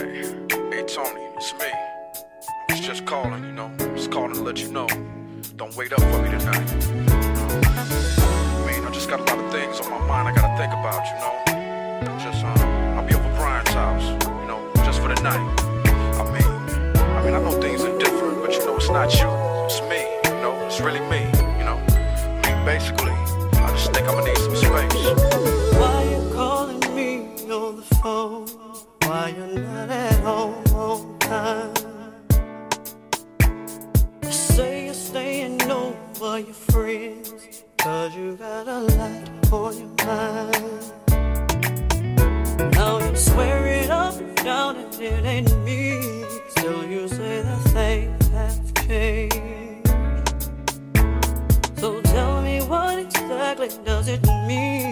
Hey, hey Tony, it's me. I was just calling, just calling to let you know. Don't wait up for me tonight. I mean, I just got a lot of things on my mind I gotta think about, I'll be over Brian's house, just for the night. I mean, I know things are different, but it's not you, it's me, it's really me, basically, I just think I'm gonna need some space. Why you calling me on the phone? Why you're not at home on time? You say you're staying over your friends, 'cause you got a lot on your mind. Now you swear it up and down and it ain't me. Still you say that things have changed. So tell me what exactly does it mean?